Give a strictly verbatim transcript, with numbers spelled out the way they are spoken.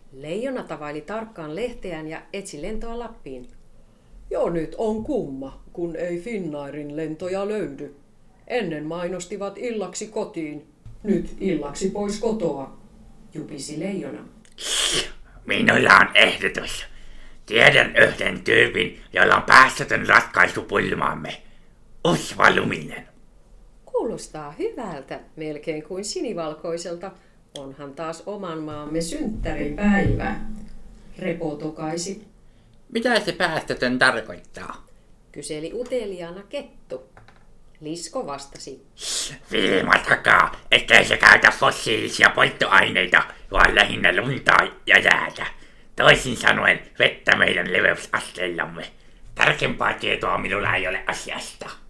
Leijona tavaili tarkkaan lehteään ja etsi lentoa Lappiin. Jo nyt on kumma, kun ei Finnairin lentoja löydy. Ennen mainostivat illaksi kotiin. Nyt illaksi pois kotoa, jupisi leijona. Minulla on ehdotus. Tiedän yhden tyypin, jolla on päästötön ratkaisu pulmaamme. Usva Luminen. Kuulostaa hyvältä, melkein kuin sinivalkoiselta. Onhan taas oman maamme synttäripäivä. Repo tokaisi. Mitä se päästötön tarkoittaa? Kyseli uteliaana Kettu. Lisko vastasi. Ilmoittakaa, ettei se käytä fossiilisia polttoaineita, vaan lähinnä lunta ja jäätä. Toisin sanoen vettä meidän leveysasteillamme. Tarkempaa tietoa minulla ei ole asiasta.